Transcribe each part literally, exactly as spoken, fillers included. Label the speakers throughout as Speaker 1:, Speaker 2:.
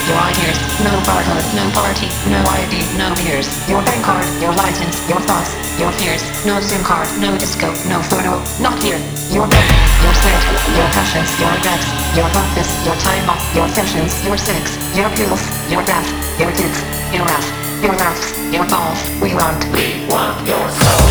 Speaker 1: your ideas. No barcode, no party, no I D, no beers. Your bank card, your license, your thoughts, your fears. No SIM card, no disco, no photo, not here. Your bed, your sweat, your passions, your regrets, your office, your time off, your fashions, your sex, your pills, your bath, your kids, your wrath, your laughs, your balls. We want, we want your soul.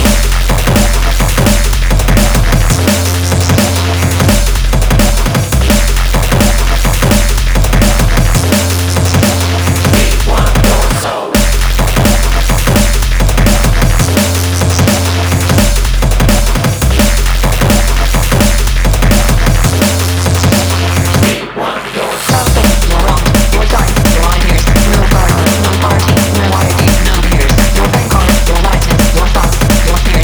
Speaker 1: Your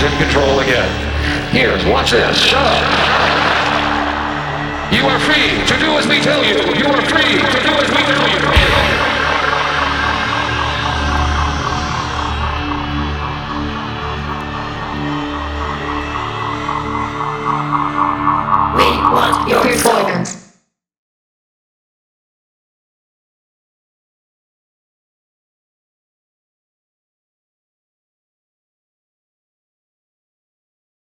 Speaker 2: is in control again. Here, watch this. Shut up. You are free to do as we tell you. You are free to do